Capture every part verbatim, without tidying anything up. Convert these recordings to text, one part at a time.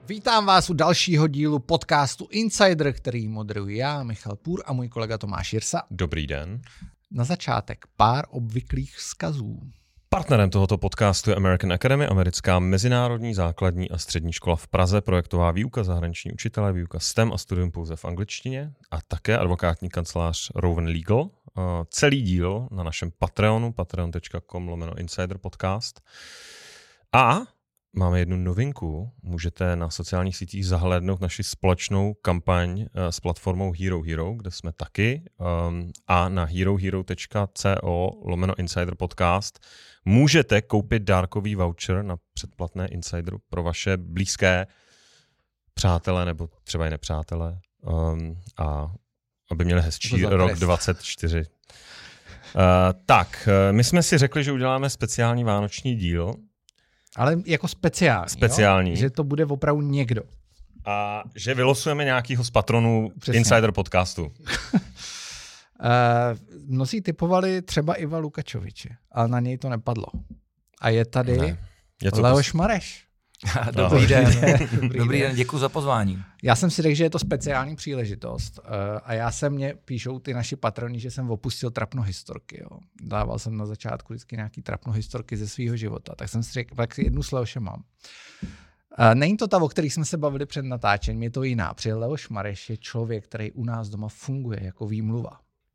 Vítám vás u dalšího dílu podcastu Insider, který moderuji já, Michal Půr a můj kolega Tomáš Jirsa. Dobrý den. Na začátek pár obvyklých vzkazů. Partnerem tohoto podcastu je American Academy, americká mezinárodní základní a střední škola v Praze, projektová výuka, zahraniční učitelé, výuka S T E M a studium pouze v angličtině a také advokátní kancelář Rowan Legal. Celý díl na našem Patreonu, patreon tečka com lomeno Insider podcast. A máme jednu novinku, můžete na sociálních sítích zahlédnout naši společnou kampaň s platformou Hero Hero, kde jsme taky, um, a na herohero tečka co lomeno Insider podcast můžete koupit dárkový voucher na předplatné Insideru pro vaše blízké přátelé nebo třeba i nepřátelé, um, a aby měli hezčí rok dvacet čtyři. Uh, tak, my jsme si řekli, že uděláme speciální vánoční díl. Ale jako speciální, speciální. Jo? Že to bude opravdu někdo. A že vylosujeme nějakýho z patronů Přesně. Insider podcastu. uh, mnozí typovali třeba Iva Lukačoviče, ale na něj to nepadlo. A je tady ne. Je Leoš Mareš. Dobrý den. Dobrý, Dobrý den, děkuji za pozvání. Já jsem si řekl, že je to speciální příležitost uh, a já jsem, mě píšou ty naši patroni, že jsem opustil trapnohistorky. Jo. Dával jsem na začátku vždycky nějaký trapnohistorky ze svého života, tak jsem si řekl, tak jednu s Leošem mám. Uh, není to ta, o kterých jsme se bavili před natáčením, je to jiná, protože Leoš Mareš je člověk, který u nás doma funguje jako výmluva.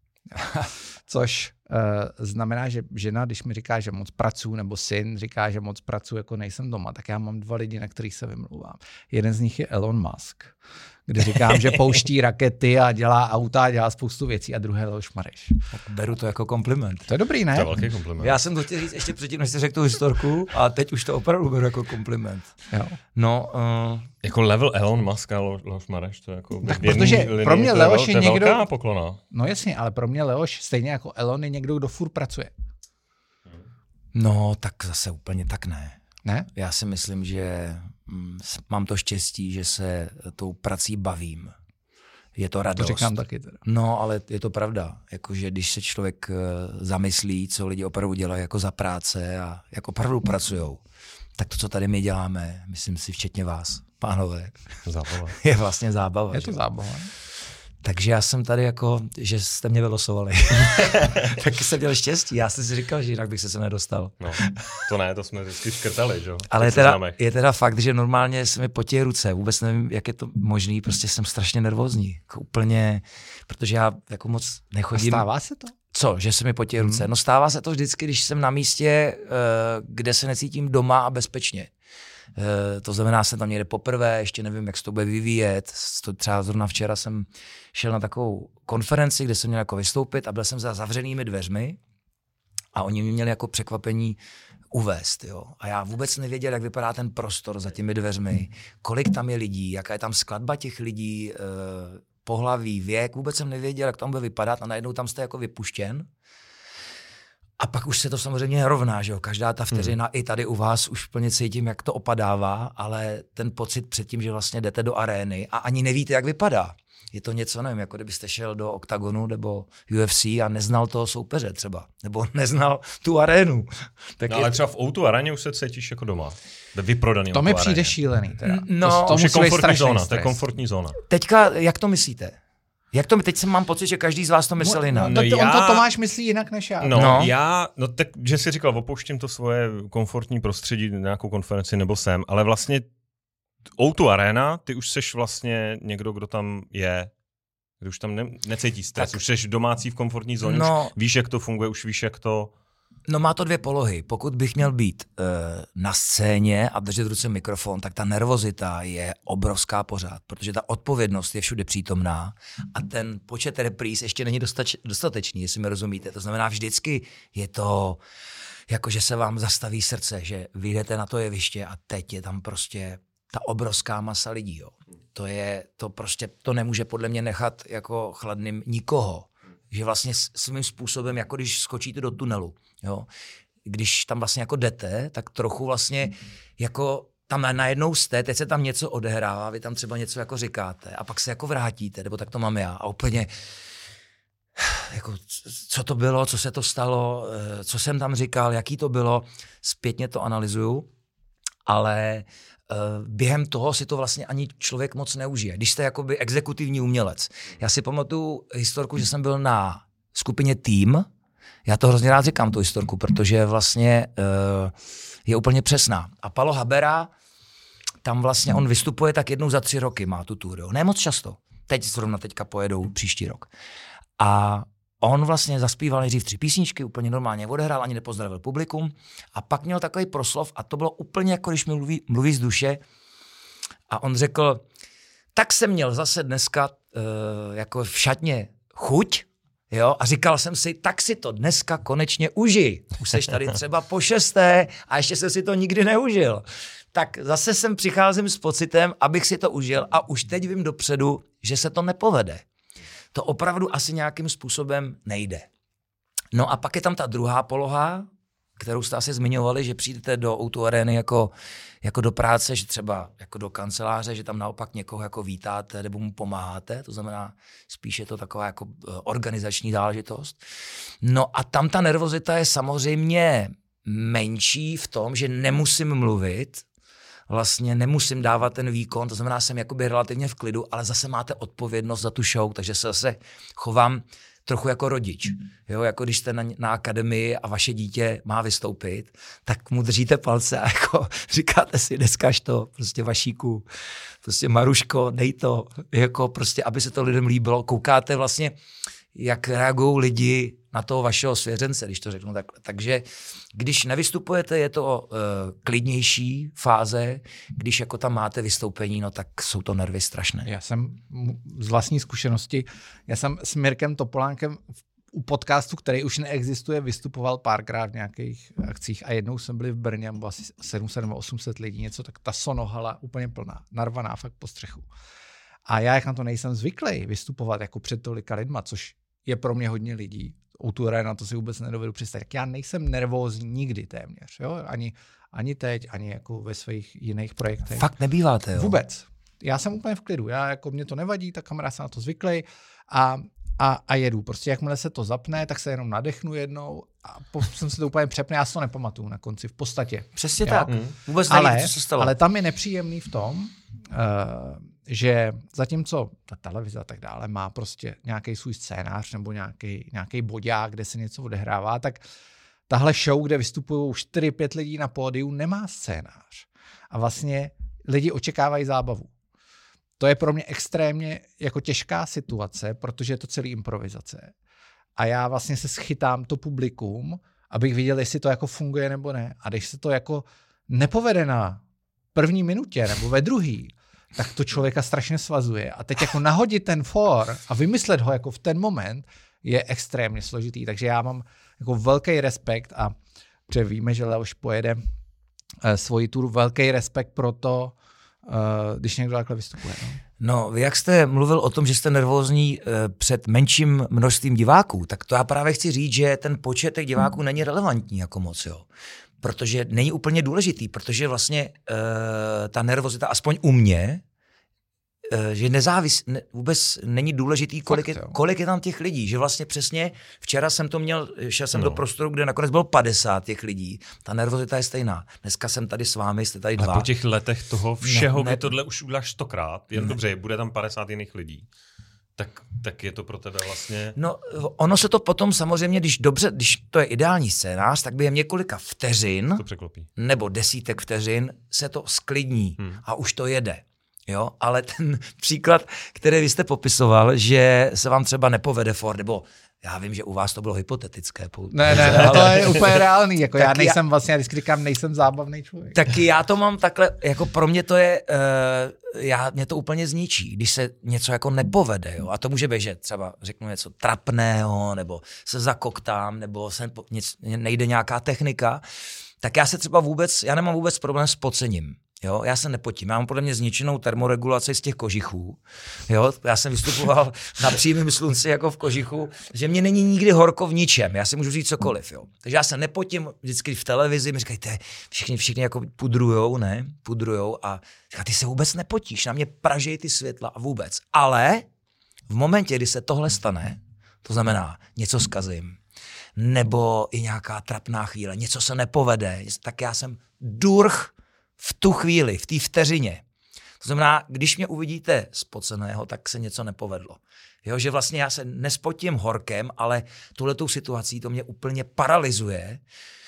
Což uh, znamená, že žena, když mi říká, že moc pracuji, nebo syn říká, že moc pracuji, jako nejsem doma, tak já mám dva lidi, na kterých se vymlouvám. Jeden z nich je Elon Musk, kde říkám, že pouští rakety a dělá auta a dělá spoustu věcí, a druhé Leoš Mareš. Tak beru to jako kompliment. To je dobrý, ne? To je velký kompliment. Já jsem to chtěl říct ještě předtím, než jsi řekl tu historku, a teď už to opravdu beru jako kompliment. Jo. No, uh... jako level Elon Musk a Leoš Mareš, to je jako... Tak protože linii, pro mě Leoš je, je někdo... velká poklona. No jasně, ale pro mě Leoš, stejně jako Elon, je někdo, kdo furt pracuje. No, tak zase úplně tak ne. Ne? Já si myslím, že mm, mám to štěstí, že se tou prací bavím. Je to radost. To říkám taky teda. No, ale je to pravda. Jakože když se člověk zamyslí, co lidi opravdu dělají jako za práce a jak opravdu pracujou, tak to, co tady my děláme, myslím si, včetně vás, pánové, zábava. je vlastně zábava. Je to že? zábava. Takže já jsem tady jako, že jste mě vylosovali. Tak jsem měl štěstí, já jsem si říkal, že jinak bych se sem nedostal. No, to ne, to jsme vždycky škrtali, že jo? Ale je teda, je teda fakt, že normálně se mi potí ruce, vůbec nevím, jak je to možný, prostě jsem strašně nervózní. Jako úplně, protože já jako moc nechodím. A stává se to? Co, že se mi potí ruce? Hmm. No stává se to vždycky, když jsem na místě, kde se necítím doma a bezpečně. Uh, to znamená, jsem tam někde poprvé, ještě nevím, jak se to bude vyvíjet. To třeba zrovna včera jsem šel na takovou konferenci, kde jsem měl jako vystoupit a byl jsem za zavřenými dveřmi a oni mi měli jako překvapení uvést. Jo. A já vůbec nevěděl, jak vypadá ten prostor za těmi dveřmi, kolik tam je lidí, jaká je tam skladba těch lidí, uh, pohlaví, věk, vůbec jsem nevěděl, jak tam bude vypadat, a najednou tam jste jako vypuštěn. A pak už se to samozřejmě nerovná, že jo, každá ta vteřina, hmm. i tady u vás už plně cítím, jak to opadává, ale ten pocit předtím, že vlastně jdete do arény a ani nevíte, jak vypadá. Je to něco, nevím, jako kdybyste šel do oktagonu nebo U F C a neznal toho soupeře třeba, nebo neznal tu arénu. Tak no, je... ale třeba v O dva aréně už se cítíš jako doma. Ve vyprodaný to mi přijde aréně. Šílený teda. No, to, to už je komfortní zóna, to je komfortní zóna. Teďka, jak to myslíte? Jak to, teď jsem mám pocit, že každý z vás to myslel jinak. No, no, on to Tomáš myslí jinak než já. No, no. já, no tak, že jsi říkal, opouštím to svoje komfortní prostředí na nějakou konferenci nebo sem, ale vlastně O dva Arena, ty už seš vlastně někdo, kdo tam je, kdo už tam ne, necítí stres, tak, už seš domácí v komfortní zóně, no, už víš, jak to funguje, už víš, jak to... No má to dvě polohy. Pokud bych měl být uh, na scéně a držet v ruce mikrofon, tak ta nervozita je obrovská pořád, protože ta odpovědnost je všude přítomná a ten počet repríz ještě není dostač, dostatečný, jestli mi rozumíte. To znamená, vždycky je to, jako že se vám zastaví srdce, že vyjdete na to jeviště a teď je tam prostě ta obrovská masa lidí. Jo. To je, to prostě, to nemůže podle mě nechat jako chladným nikoho. Že vlastně svým způsobem, jako když skočíte do tunelu, jo, když tam vlastně jako jdete, tak trochu vlastně jako tam najednou jste, teď se tam něco odehrává, vy tam třeba něco jako říkáte a pak se jako vrátíte, nebo tak to mám já a úplně jako co to bylo, co se to stalo, co jsem tam říkal, jaký to bylo, zpětně to analyzuju, ale během toho si to vlastně ani člověk moc neužije. Když jste jakoby exekutivní umělec. Já si pamatuju historku, že jsem byl na skupině Tým. Já to hrozně rád říkám, tu historku, protože vlastně uh, je úplně přesná. A Palo Habera, tam vlastně on vystupuje tak jednou za tři roky, má tu tour. Jo. Ne moc často. Teď zrovna teďka pojedou příští rok. A on vlastně zaspíval nejdřív tři písničky, úplně normálně odehrál, ani nepozdravil publikum. A pak měl takový proslov a to bylo úplně jako když mi mluví, mluví z duše. A on řekl, tak jsem měl zase dneska uh, jako v šatně chuť, jo, a říkal jsem si, tak si to dneska konečně užij. Už seš tady třeba po šesté a ještě jsem si to nikdy neužil. Tak zase sem přicházím s pocitem, abych si to užil a už teď vím dopředu, že se to nepovede. To opravdu asi nějakým způsobem nejde. No a pak je tam ta druhá poloha, kterou jste asi zmiňovali, že přijdete do ó dvě Areny jako, jako do práce, že třeba jako do kanceláře, že tam naopak někoho jako vítáte nebo mu pomáháte, to znamená spíš je to taková jako organizační záležitost. No a tam ta nervozita je samozřejmě menší v tom, že nemusím mluvit, vlastně nemusím dávat ten výkon, to znamená, jsem jakoby relativně v klidu, ale zase máte odpovědnost za tu show, takže se zase chovám trochu jako rodič. Jo, jako když jste na, na akademii a vaše dítě má vystoupit, tak mu držíte palce a jako říkáte si, dneskaž to, prostě Vašíku, prostě Maruško, dej to, jako prostě, aby se to lidem líbilo. Koukáte vlastně, jak reagují lidi na toho vašeho svěřence, když to řeknu takhle. Takže když nevystupujete, je to uh, klidnější fáze, když jako tam máte vystoupení, no tak jsou to nervy strašné. Já jsem z vlastní zkušenosti, já jsem s Mirkem Topolánkem u podcastu, který už neexistuje, vystupoval párkrát v nějakých akcích a jednou jsem byl v Brně, bylo asi sedm set nebo osm set lidí, něco, tak ta sonohala úplně plná, narvaná fakt po střechu. A já jak na to nejsem zvyklý vystupovat jako před tolika lidma, což je pro mě hodně lidí. ó dvě Arena, to si vůbec nedovedu představit. Já nejsem nervózní nikdy téměř. Jo? Ani, ani teď, ani jako ve svých jiných projektech. Fakt nebýváte, jo? Vůbec. Já jsem úplně v klidu. Já, jako mě to nevadí, ta kamera se na to zvyklý a, a, a jedu. Prostě jakmile se to zapne, tak se jenom nadechnu jednou a po, jsem se to úplně přepne, já si to nepamatuju na konci, v podstatě. Přesně jo? tak. Mm. Vůbec ale, nevím, co se stalo. Ale tam je nepříjemný v tom, uh, že zatímco ta televize a tak dále má prostě nějaký svůj scénář nebo nějaký, nějaký bodák, kde se něco odehrává, tak tahle show, kde vystupují čtyři pět lidí na pódiu, nemá scénář. A vlastně lidi očekávají zábavu. To je pro mě extrémně jako těžká situace, protože je to celý improvizace. A já vlastně se schytám to publikum, abych viděl, jestli to jako funguje nebo ne. A když se to jako nepovede na první minutě nebo ve druhý, tak to člověka strašně svazuje. A teď jako nahodit ten for a vymyslet ho jako v ten moment je extrémně složitý. Takže já mám jako velký respekt a protože víme, že Leoš pojede uh, svoji tour, velký respekt pro to, uh, když někdo takhle vystupuje. No. No, vy jak jste mluvil o tom, že jste nervózní uh, před menším množstvím diváků, tak to já právě chci říct, že ten počet těch diváků není relevantní jako moc, jo. Protože není úplně důležitý, protože vlastně uh, ta nervozita, aspoň u mě, uh, že nezávis, ne, vůbec není důležitý, kolik, Fakt, je, kolik je tam těch lidí. Že vlastně přesně včera jsem to měl, šel jsem no. do prostoru, kde nakonec bylo padesát těch lidí. Ta nervozita je stejná. Dneska jsem tady s vámi, jste tady dva. Ale po těch letech toho všeho, ne, kdy tohle už uděláš stokrát, jen ne. dobře, bude tam padesát jiných lidí. Tak, tak je to pro tebe vlastně... No, ono se to potom samozřejmě, když dobře, když to je ideální scénář, tak během několika vteřin, to překlopí. Nebo desítek vteřin se to sklidní hmm. a už to jede. Jo? Ale ten příklad, který vy jste popisoval, že se vám třeba nepovede for, nebo já vím, že u vás to bylo hypotetické. Ne, ne, ne, to je úplně reálný. Jako já nejsem já, vlastně, já vždycky říkám, nejsem zábavný člověk. Taky já to mám takhle, jako pro mě to je, uh, já, mě to úplně zničí, když se něco jako nepovede. Jo? A to může být, že třeba řeknu něco trapného, nebo se zakoktám, nebo se nic, nejde nějaká technika, tak já se třeba vůbec, já nemám vůbec problém s pocením. Jo, já se nepotím. Já mám podle mě zničenou termoregulaci z těch kožichů. Jo, já jsem vystupoval na přímém slunci jako v kožichu, že mě není nikdy horko v ničem. Já si můžu říct cokoliv. Jo. Takže já se nepotím vždycky v televizi, mi říkají, všichni, všichni jako pudrujou, ne? Pudrujou a říkají, ty se vůbec nepotíš, na mě pražejí ty světla a vůbec. Ale v momentě, kdy se tohle stane, to znamená, něco zkazím, nebo i nějaká trapná chvíle, něco se nepovede, tak já jsem durch V tu chvíli, v té vteřině. To znamená, když mě uvidíte spoceného, tak se něco nepovedlo. Jo, že vlastně já se nespotím horkem, ale tuhletou situací to mě úplně paralyzuje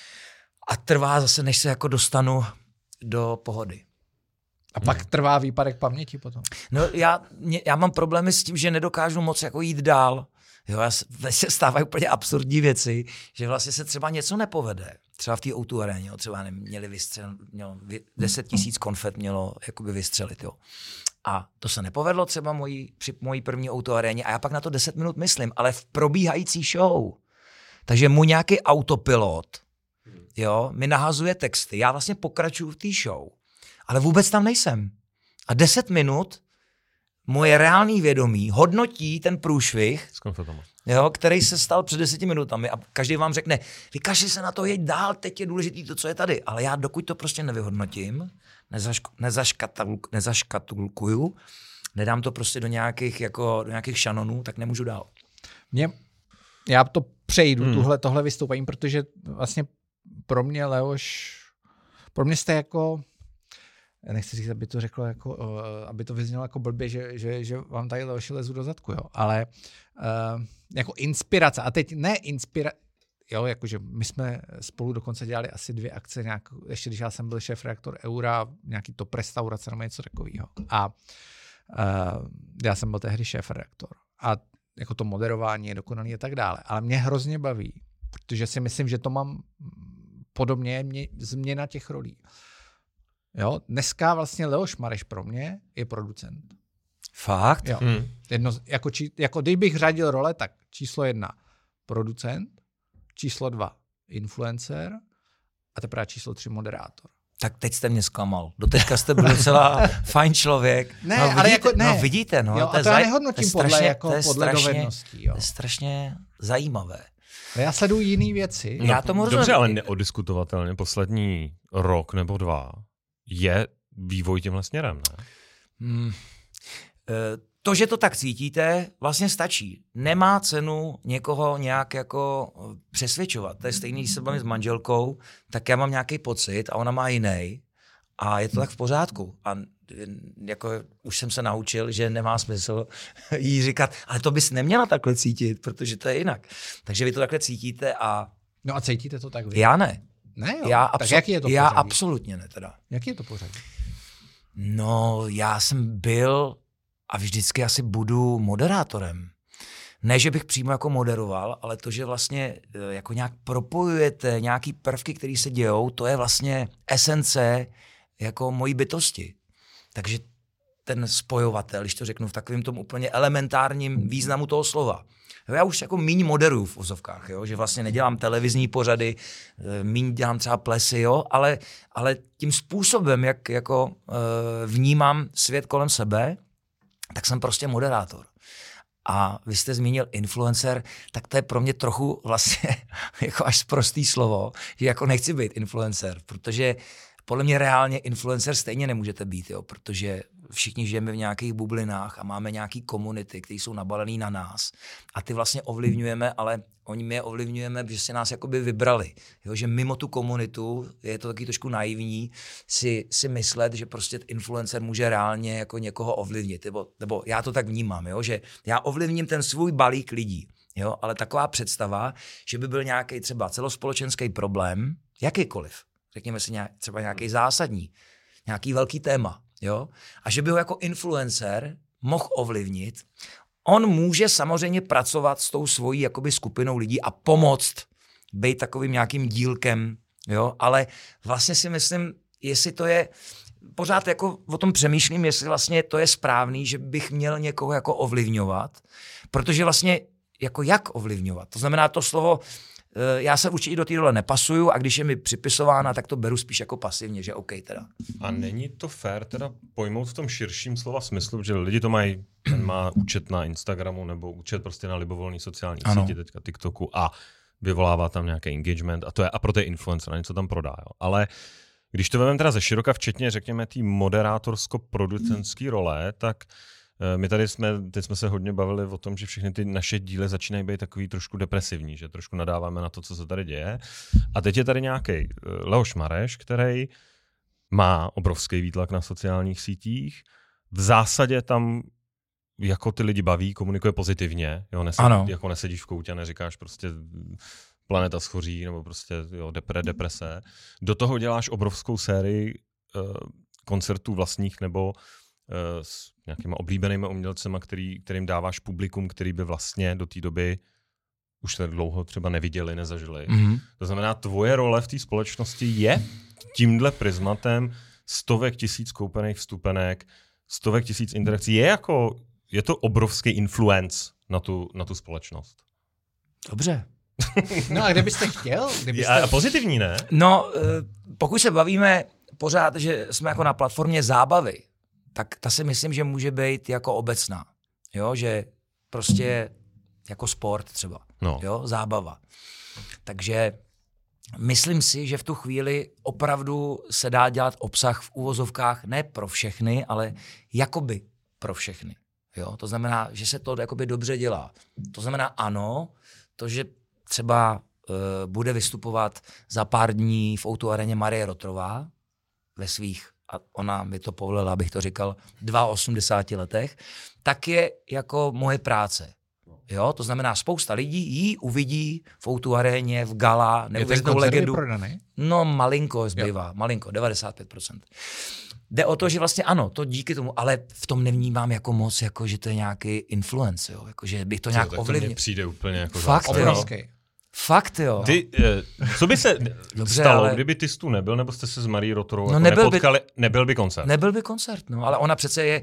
a trvá zase, než se jako dostanu do pohody. A pak trvá výpadek paměti potom? No já, mě, já mám problémy s tím, že nedokážu moc jako jít dál. Jo, já se stávají úplně absurdní věci, že vlastně se třeba něco nepovede. Třeba v té ó dvě aréně, třeba měli vystřel, mělo deset tisíc konfet mělo jakoby vystřelit. Jo. A to se nepovedlo třeba mojí, při mojí první ó dvě aréně a já pak na to deset minut myslím, ale v probíhající show. Takže mu nějaký autopilot, jo, mi nahazuje texty, já vlastně pokračuju v té show, ale vůbec tam nejsem. A deset minut moje reálný vědomí hodnotí ten průšvih, jo, který se stal před deseti minutami a každý vám řekne, vykašli se na to, jeď dál, teď je důležitý to, co je tady. Ale já dokud to prostě nevyhodnotím, nezašk- nezaškatul- nezaškatulkuju, nedám to prostě do nějakých, jako, do nějakých šanonů, tak nemůžu dál. Mě, já to přejdu, hmm. tuhle, tohle vystoupení, protože vlastně pro mě, Leoš, pro mě jste jako, nechci říct, aby to řeklo jako, uh, aby to vyznělo jako blbě, že, že, že vám tady Leoši lezu do zadku, jo, ale uh, jako inspirace, a teď ne inspirace, jo, jakože my jsme spolu dokonce dělali asi dvě akce, nějak, ještě když já jsem byl šéf-redaktor Eura, nějaký top restaurace nebo něco takového. A uh, já jsem byl tehdy šéf-redaktor. A jako to moderování je dokonalý a tak dále. Ale mě hrozně baví, protože si myslím, že to mám podobně mě, změna těch rolí. Jo, dneska vlastně Leoš Mareš pro mě je producent. Fakt? Jo. Hmm. Jedno, jako, či, jako když bych řadil role, tak číslo jedna producent, číslo dva influencer a teprve číslo tři moderátor. Tak teď jste mě zklamal. Doteďka jste byl docela fajn člověk. Ne, no, vidíte, ale jako ne. No vidíte, no. Jo, to a je to já zaj... nehodnotím to je strašně, podle, jako, to je podle strašně, dovedností. Jo. To je strašně zajímavé. Ale já sleduju jiný věci. No, já tomu dobře, rozumím. ale neodiskutovatelně poslední rok nebo dva je vývoj tímhle směrem, ne? Hmm. E, to, že to tak cítíte, vlastně stačí. Nemá cenu někoho nějak jako přesvědčovat. To je stejný, když se bavím s manželkou, tak já mám nějaký pocit a ona má jiný. A je to tak v pořádku. A jako už jsem se naučil, že nemá smysl jí říkat, ale to bys neměla takhle cítit, protože to je jinak. Takže vy to takhle cítíte a... No a cítíte to tak vy? Já ne. Ne jo? Já, tak absol- jaký je to já pořadí? absolutně ne teda. Jaký je to pořadí? No, já jsem byl a vždycky asi budu moderátorem. Ne, že bych přímo jako moderoval, ale to, že vlastně jako nějak propojujete nějaký prvky, které se dějou, to je vlastně esence jako mojí bytosti. Takže ten spojovatel, když to řeknu v takovém tom úplně elementárním významu toho slova. Jo, já už jako míň moderuju v ozovkách, jo, že vlastně nedělám televizní pořady, míň dělám třeba plesy, jo, ale, ale tím způsobem, jak jako uh, vnímám svět kolem sebe, tak jsem prostě moderátor. A vy jste zmínil influencer, tak to je pro mě trochu vlastně jako až sprostý slovo, že jako nechci být influencer, protože podle mě reálně influencer stejně nemůžete být, jo, protože všichni žijeme v nějakých bublinách a máme nějaký komunity, které jsou nabalené na nás. A ty vlastně ovlivňujeme, ale oni my je ovlivňujeme, že si nás jakoby vybrali. Jo, že mimo tu komunitu je to taky trošku naivní si, si myslet, že prostě influencer může reálně jako někoho ovlivnit. Nebo, nebo já to tak vnímám, jo, že já ovlivním ten svůj balík lidí. Jo, ale taková představa, že by byl nějaký třeba celospolečenský problém, jakýkoliv, řekněme si nějak, třeba nějaký zásadní, nějaký velký téma, jo? A že by ho jako influencer mohl ovlivnit, on může samozřejmě pracovat s tou svojí jakoby skupinou lidí a pomoct být takovým nějakým dílkem, jo? Ale vlastně si myslím, jestli to je, pořád jako o tom přemýšlím, jestli vlastně to je správný, že bych měl někoho jako ovlivňovat, protože vlastně jako jak ovlivňovat? To znamená to slovo, já se určitě do té role nepasuju a když je mi připisována, tak to beru spíš jako pasivně, že OK teda. A není to fér teda pojmout v tom širším slova smyslu, že lidi to mají, ten má účet na Instagramu nebo účet prostě na libovolný sociální síti, teďka TikToku a vyvolává tam nějaký engagement a to je a pro ty influencer, něco tam prodá. Jo. Ale když to vezmeme teda ze široka, včetně řekněme té moderátorsko-producentské role, tak my tady jsme, teď jsme se hodně bavili o tom, že všechny ty naše díly začínají být takový trošku depresivní, že trošku nadáváme na to, co se tady děje. A teď je tady nějaký Leoš Mareš, který má obrovský výtlak na sociálních sítích. V zásadě tam jako ty lidi baví, komunikuje pozitivně, jo, nesedí, jako nesedíš v koutě a neříkáš prostě planeta schoří, nebo prostě jo, depre, deprese. Do toho děláš obrovskou sérii uh, koncertů vlastních nebo uh, s nějakýma oblíbenými umělcema, který, kterým dáváš publikum, který by vlastně do té doby už tak dlouho třeba neviděli, nezažili. Mm-hmm. To znamená, tvoje role v té společnosti je tímhle prismatem stovek tisíc koupených vstupenek, stovek tisíc interakcí. Je jako, je to obrovský influence na tu, na tu společnost. Dobře. No a kde byste chtěl? Kdybyste... A pozitivní, ne? No, pokud se bavíme pořád, že jsme jako na platformě zábavy, tak ta si myslím, že může být jako obecná. Jo, že prostě jako sport třeba. No. Jo, zábava. Takže myslím si, že v tu chvíli opravdu se dá dělat obsah v uvozovkách ne pro všechny, ale jakoby pro všechny. Jo? To znamená, že se to jakoby dobře dělá. To znamená ano, to, že třeba uh, bude vystupovat za pár dní v ó dvě aréně Marie Rotrová ve svých, a ona mi to povolila, abych to říkal, osmdesáti dvou letech, tak je jako moje práce. Jo, to znamená, spousta lidí ji uvidí v ó dvě aréně, v gala, neuvěřitelnou legendu. No malinko zbývá, jo. malinko, devadesát pět procent. Jde o to, že vlastně ano, to díky tomu, ale v tom nevnímám jako moc, jako že to je nějaký influence, jo, jako že bych to nějak ovlivnil. To mně přijde úplně jako fakt, obrovský. Fakt, jo. Ty, co by se Dobře, stalo, ale... kdyby ty jsi tu nebyl, nebo jste se s Marí Rotrovou no jako nepotkali, by... nebyl by koncert? Nebyl by koncert, no, ale ona přece je uh,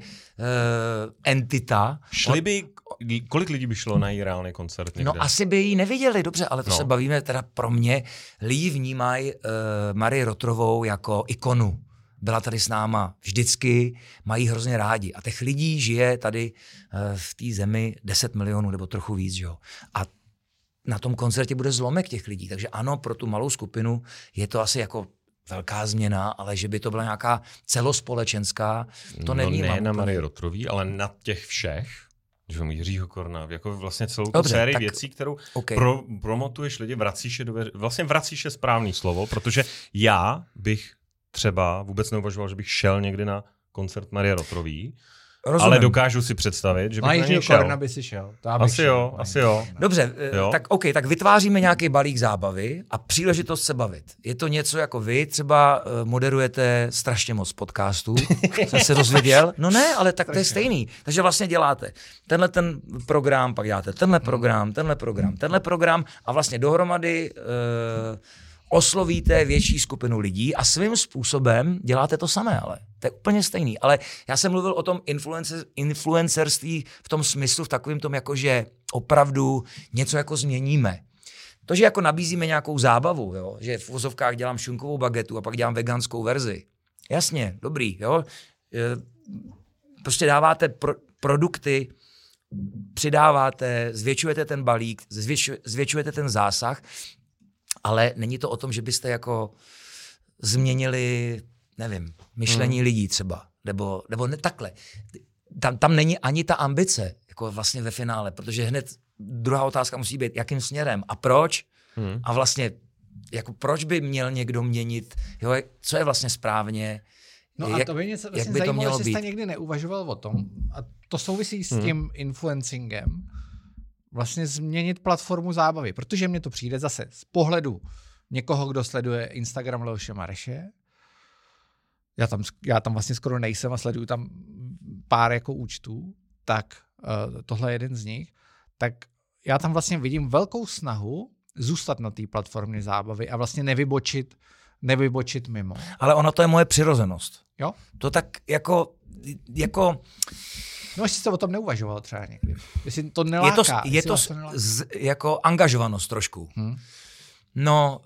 entita. Šli by, kolik lidí by šlo na její reálný koncert někde? No asi by ji neviděli, dobře, ale to no. se bavíme teda pro mě. Lidi vnímají uh, Marii Rotrovou jako ikonu. Byla tady s náma vždycky, mají hrozně rádi. A těch lidí žije tady uh, v té zemi deset milionů nebo trochu víc, jo. A na tom koncertě bude zlomek těch lidí. Takže ano, pro tu malou skupinu je to asi jako velká změna, ale že by to byla nějaká celospolečenská, to nevnímám. No ne na Marii Rotrový, ale na těch všech, že vám Jiřího Korna, jako vlastně celou tu sérii tak, věcí, kterou okay. pro, promotuješ lidi, vracíš je do veř... vlastně vracíš je správný slovo, protože já bych třeba vůbec neuvažoval, že bych šel někdy na koncert Marie Rotrový, rozumím. Ale dokážu si představit, že bych na něj šel. Korna by si šel. Asi šel. jo, asi jo. Dobře, jo. tak OK, tak vytváříme nějaký balík zábavy a příležitost se bavit. Je to něco jako vy, třeba moderujete strašně moc podcastů, jsem se dozvěděl. No ne, ale tak to je stejný. Takže vlastně děláte tenhle ten program, pak děláte tenhle program, tenhle program, tenhle program a vlastně dohromady uh, oslovíte větší skupinu lidí a svým způsobem děláte to samé, ale to je úplně stejný. Ale já jsem mluvil o tom influencer, influencerství v tom smyslu, v takovém tom, jako že opravdu něco jako změníme. To, že jako nabízíme nějakou zábavu, jo? Že v vozovkách dělám šunkovou bagetu a pak dělám veganskou verzi. Jasně, dobrý, jo. Prostě dáváte pro, produkty, přidáváte, zvětšujete ten balík, zvětšujete, zvětšujete ten zásah, ale není to o tom, že byste jako změnili, nevím, myšlení hmm. lidí třeba, nebo, nebo ne, takhle. Tam, tam není ani ta ambice, jako vlastně ve finále, protože hned druhá otázka musí být, jakým směrem a proč? Hmm. A vlastně, jako proč by měl někdo měnit, jo, co je vlastně správně, no a jak, to by mě vlastně jak by to zajímalo, mělo jestli být. jste někdy neuvažoval o tom, a to souvisí s hmm. tím influencingem, vlastně změnit platformu zábavy, protože mně to přijde zase z pohledu někoho, kdo sleduje Instagram Leoše Mareše. Já tam, já tam vlastně skoro nejsem a sleduju tam pár jako účtů, tak uh, tohle je jeden z nich. Tak já tam vlastně vidím velkou snahu zůstat na té platformě zábavy a vlastně nevybočit, nevybočit mimo. Ale ono to je moje přirozenost. Jo? To tak jako... jako no, jestli jste o tom neuvažoval třeba někdy. Jestli to neláká. Je to, je to, to z, jako angažovanost trošku. Hmm. No,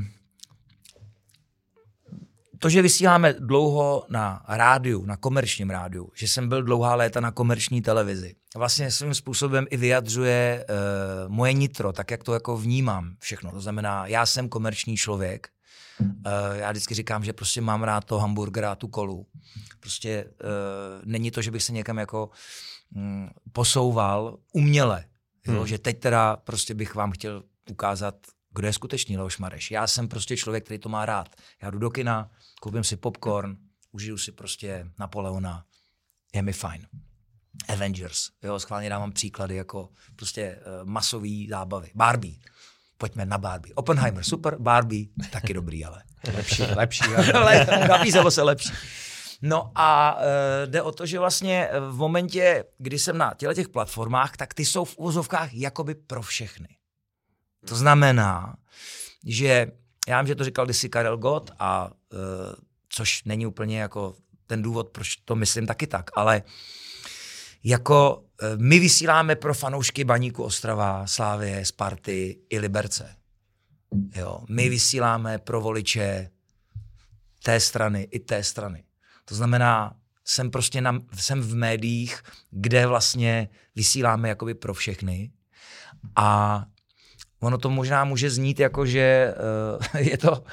to, že vysíláme dlouho na rádiu, na komerčním rádiu, že jsem byl dlouhá léta na komerční televizi, vlastně svým způsobem i vyjadřuje uh, moje nitro, tak jak to jako vnímám všechno. To znamená, já jsem komerční člověk, uh, já vždycky říkám, že prostě mám rád to hamburgera a tu kolu. Prostě uh, není to, že bych se někam jako um, posouval uměle, jo? Hmm. Že teď teda prostě bych vám chtěl ukázat kdo je skutečný Leoš Mareš. Já jsem prostě člověk, který to má rád. Já jdu do kina, koupím si popcorn, užiju si prostě Napoleona, je mi fajn. Avengers, jo, schválně dávám příklady jako prostě uh, masový zábavy. Barbie, pojďme na Barbie. Oppenheimer, super, Barbie, taky dobrý, ale. Lepší, lepší. Ale nabízelo se lepší. No a uh, jde o to, že vlastně v momentě, kdy jsem na těchto těch platformách, tak ty jsou v uvozovkách jakoby pro všechny. To znamená, že já vím, že to říkal kdysi Karel Gott, a uh, což není úplně jako ten důvod, proč to myslím taky tak, ale jako uh, my vysíláme pro fanoušky Baníku Ostrava, Slávie, Sparty i Liberce. Jo, my vysíláme pro voliče té strany i té strany. To znamená, jsem prostě na, jsem v médiích, kde vlastně vysíláme jakoby pro všechny, a ono to možná může znít jako, že uh, je to,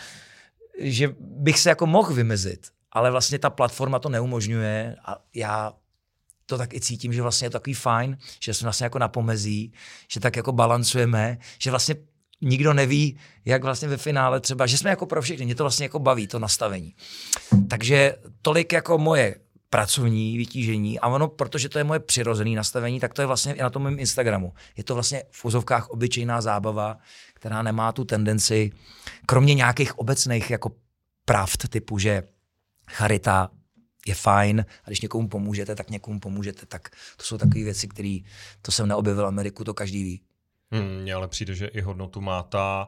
že bych se jako mohl vymezit, ale vlastně ta platforma to neumožňuje a já to tak i cítím, že vlastně je to takový fajn, že jsme vlastně jako na pomezí, že tak jako balancujeme, že vlastně nikdo neví, jak vlastně ve finále třeba, že jsme jako pro všechny, mě to vlastně jako baví, to nastavení. Takže tolik jako moje pracovní vytížení a ono, protože to je moje přirozené nastavení, tak to je vlastně i na tom mém Instagramu. Je to vlastně v úzovkách obyčejná zábava, která nemá tu tendenci, kromě nějakých obecných jako pravd typu, že charita je fajn a když někomu pomůžete, tak někomu pomůžete, tak to jsou takové věci, které, to jsem neobjevil v Ameriku, to každý ví. Hmm, mně ale přijde, že i hodnotu má ta,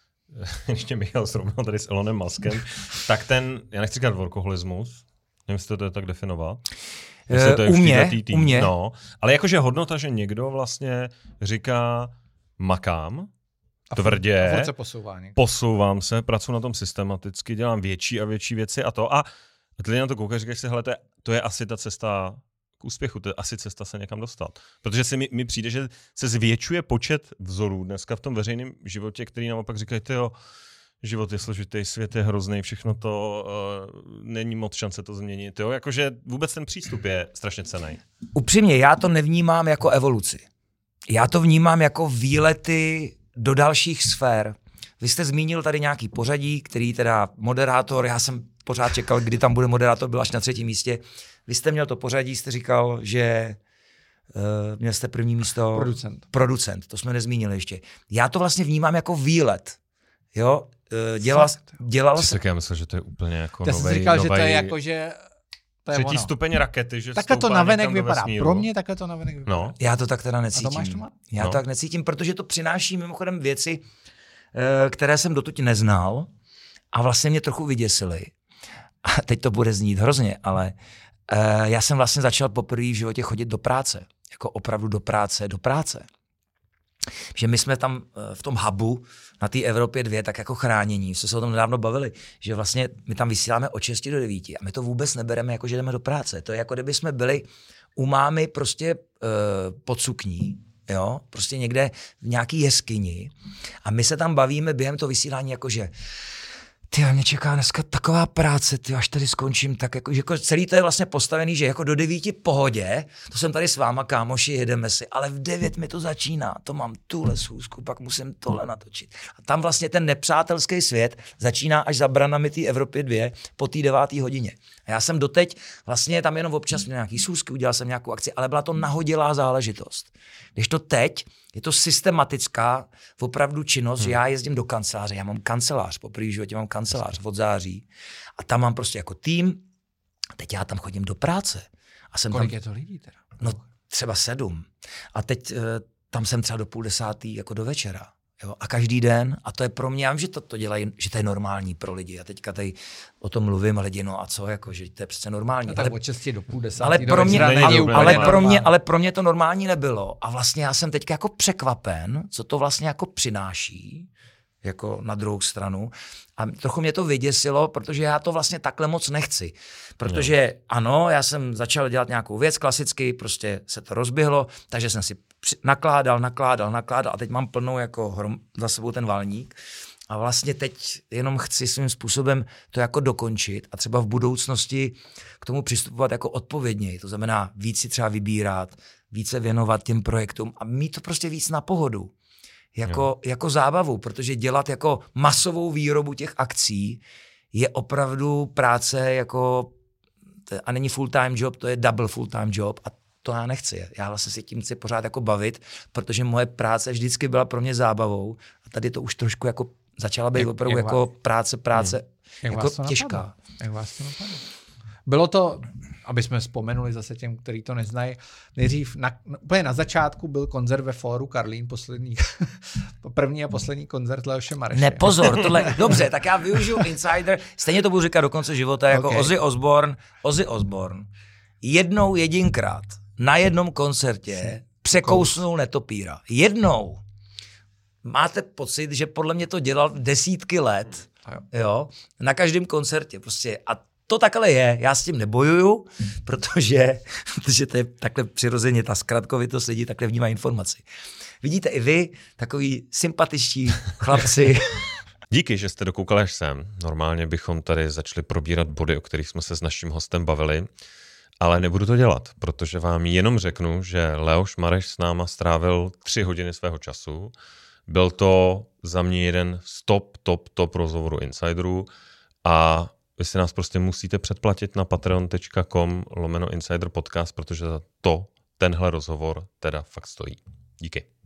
ještě Michal srovnal tady s Elonem Muskem, tak ten, já nechci říkat workoholismus, nevím, jestli to je tak definovat. Uh, to je u mě, u mě. No, ale jakože hodnota, že někdo vlastně říká makám, tvrdě, a se posouvání. posouvám se, pracuji na tom systematicky, dělám větší a větší věci a to a ty lidi na to koukají, říkáš si, hele, to je, to je asi ta cesta k úspěchu, to je asi cesta se někam dostat. Protože se mi, mi přijde, že se zvětšuje počet vzorů dneska v tom veřejném životě, který naopak říkají, tyjo, život je složitý, svět je hrozný, všechno to, uh, není moc šance to změnit. Jo? Jakože vůbec ten přístup je strašně cenný. Upřímně, já to nevnímám jako evoluci. Já to vnímám jako výlety do dalších sfér. Vy jste zmínil tady nějaký pořadí, který teda moderátor, já jsem pořád čekal, kdy tam bude moderátor, byl až na třetím místě. Vy jste měl to pořadí, jste říkal, že uh, měl jste první místo... Producent. Producent, to jsme nezmínili ještě. Já to vlastně vnímám jako výlet. Jo, uh, dělal, dělal jsem... Já myslím, že to je úplně jako Já novej... jsem říkal, novej... že to je jako, že... To je třetí ono. stupeň rakety, že takhle to navenek vypadá. vesmíru. Pro mě takhle to navenek vypadá. No. Já to tak teda necítím. A to máš to má? Já no. to tak necítím, protože to přináší mimochodem věci, které jsem dotud neznal a vlastně mě trochu vyděsily. A teď to bude znít hrozně, ale uh, já jsem vlastně začal poprvé v životě chodit do práce. Jako opravdu do práce, do práce. Že my jsme tam uh, v tom hubu na té Evropě dvě tak jako chránění. Jsme se o tom nedávno bavili, že vlastně my tam vysíláme od šesti do devíti a my to vůbec nebereme jako, že jdeme do práce. To je jako kdyby jsme byli u mámy prostě uh, pod sukní, jo, prostě někde v nějaký jeskyni a my se tam bavíme během toho vysílání jakože ty, mě čeká dneska taková práce, ty, až tady skončím, tak jako, že jako celý to je vlastně postavený, že jako do devíti pohodě, to jsem tady s váma, kámoši, jedeme si, ale v devět mi to začíná, to mám tuhle schůzku, pak musím tohle natočit. A tam vlastně ten nepřátelský svět začíná až za branami té Evropy dvě po té devátý hodině. A já jsem doteď vlastně tam jenom občas měl nějaký schůzky, udělal jsem nějakou akci, ale byla to nahodilá záležitost. Když to teď, je to systematická opravdu činnost, hmm. že já jezdím do kanceláře, já mám kancelář, po první životě mám kancelář od září a tam mám prostě jako tým, a teď já tam chodím do práce. A jsem Kolik tam, je to lidí teda? No třeba sedm. A teď tam jsem třeba do půl desátý jako do večera. Jo? A každý den, a to je pro mě, já vím, že to, to dělají, že to je normální pro lidi. A teďka tady o tom mluvím a lidi, no a co, jako, že to je přece normální. Ale od šesti do půl desátý ale do pro mě, večera ale, není ale, úplně pro mě, normální. ale pro mě to normální nebylo. A vlastně já jsem teďka jako překvapen, co to vlastně jako přináší, jako na druhou stranu. A trochu mě to vyděsilo, protože já to vlastně takhle moc nechci. Protože no. ano, já jsem začal dělat nějakou věc klasicky, prostě se to rozběhlo, takže jsem si nakládal, nakládal, nakládal a teď mám plnou jako hrom, za sebou ten valník. A vlastně teď jenom chci svým způsobem to jako dokončit a třeba v budoucnosti k tomu přistupovat jako odpovědněji. To znamená víc si třeba vybírat, více věnovat těm projektům a mít to prostě víc na pohodu. jako, jako zábavu, protože dělat jako masovou výrobu těch akcí je opravdu práce jako, a není full-time job, to je double full-time job a to já nechci. Já vlastně si tím chci pořád jako bavit, protože moje práce vždycky byla pro mě zábavou a tady to už trošku jako začala být jak, opravdu jak jako vás, práce, práce jak jako vás těžká. Jak vás to napadlo? Bylo to, aby jsme vzpomenuli zase těm, kteří to neznají, nejdřív na, úplně na začátku byl koncert ve Fóru Karlín, poslední, první a poslední koncert Leoše Mareše. Ne, pozor, tohle, dobře, tak já využiju Insider, stejně to budu říkat do konce života, jako okay. Ozzy Osbourne, Ozzy Osbourne, jednou jedinkrát na jednom koncertě překousnul netopíra. Jednou. Máte pocit, že podle mě to dělal desítky let, jo, na každém koncertě prostě a to takhle je, já s tím nebojuju, protože, protože to je takhle přirozeně, ta zkratkovitost lidí takhle vnímá informaci. Vidíte i vy, takový sympatičtí chlapci. Díky, že jste dokoukali až sem. Normálně bychom tady začali probírat body, o kterých jsme se s naším hostem bavili, ale nebudu to dělat, protože vám jenom řeknu, že Leoš Mareš s náma strávil tři hodiny svého času. Byl to za mě jeden z top, top, top rozhovorů Insiderů a vy si nás prostě musíte předplatit na patreon tečka com lomeno Insider Podcast, protože za to tenhle rozhovor teda fakt stojí. Díky.